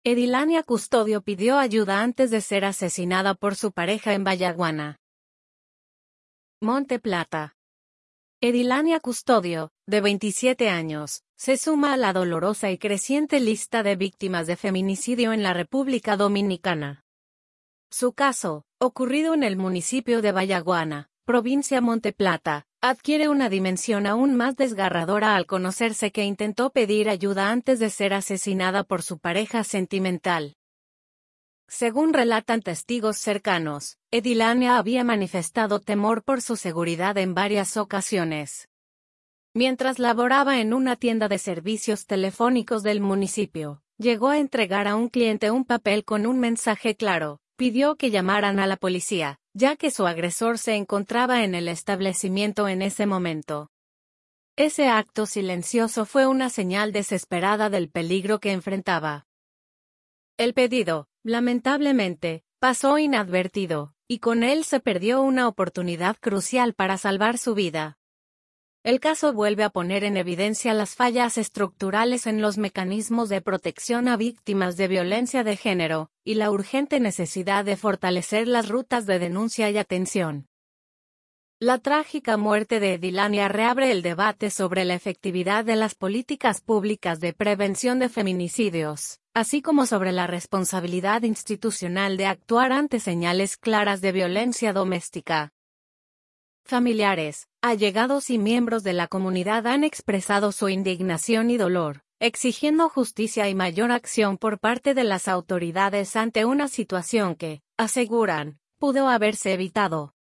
Edilania Custodio pidió ayuda antes de ser asesinada por su pareja en Vallaguana, Monte Plata. Edilania Custodio, de 27 años, se suma a la dolorosa y creciente lista de víctimas de feminicidio en la República Dominicana. Su caso, ocurrido en el municipio de Vallaguana, provincia Monte Plata, adquiere una dimensión aún más desgarradora al conocerse que intentó pedir ayuda antes de ser asesinada por su pareja sentimental. Según relatan testigos cercanos, Edilania había manifestado temor por su seguridad en varias ocasiones. Mientras laboraba en una tienda de servicios telefónicos del municipio, llegó a entregar a un cliente un papel con un mensaje claro: pidió que llamaran a la policía, ya que su agresor se encontraba en el establecimiento en ese momento. Ese acto silencioso fue una señal desesperada del peligro que enfrentaba. El pedido, lamentablemente, pasó inadvertido, y con él se perdió una oportunidad crucial para salvar su vida. El caso vuelve a poner en evidencia las fallas estructurales en los mecanismos de protección a víctimas de violencia de género, y la urgente necesidad de fortalecer las rutas de denuncia y atención. La trágica muerte de Edilania reabre el debate sobre la efectividad de las políticas públicas de prevención de feminicidios, así como sobre la responsabilidad institucional de actuar ante señales claras de violencia doméstica. Familiares, allegados y miembros de la comunidad han expresado su indignación y dolor, exigiendo justicia y mayor acción por parte de las autoridades ante una situación que, aseguran, pudo haberse evitado.